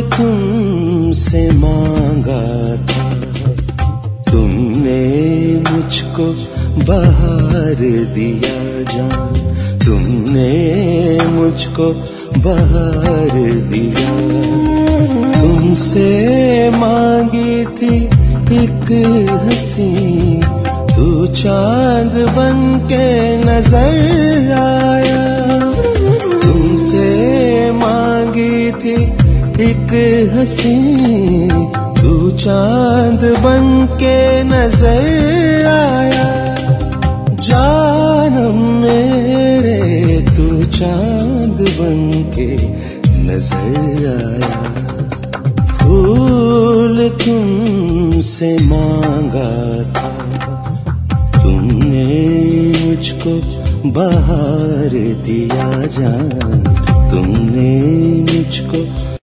तुमसे मांगा था, तुमने मुझको बहार दिया जान, तुमने मुझको बहार दिया। तुमसे मांगी थी एक हंसी, तू चांद बन के नजर आया। तुमसे मांगी थी एक हंसी, तू चांद बन के नजर आया। जानम मेरे तू चांद बन के नजर आया। फूल तुमसे मांगा था, तुमने मुझको बहार दिया जान, तुमने मुझको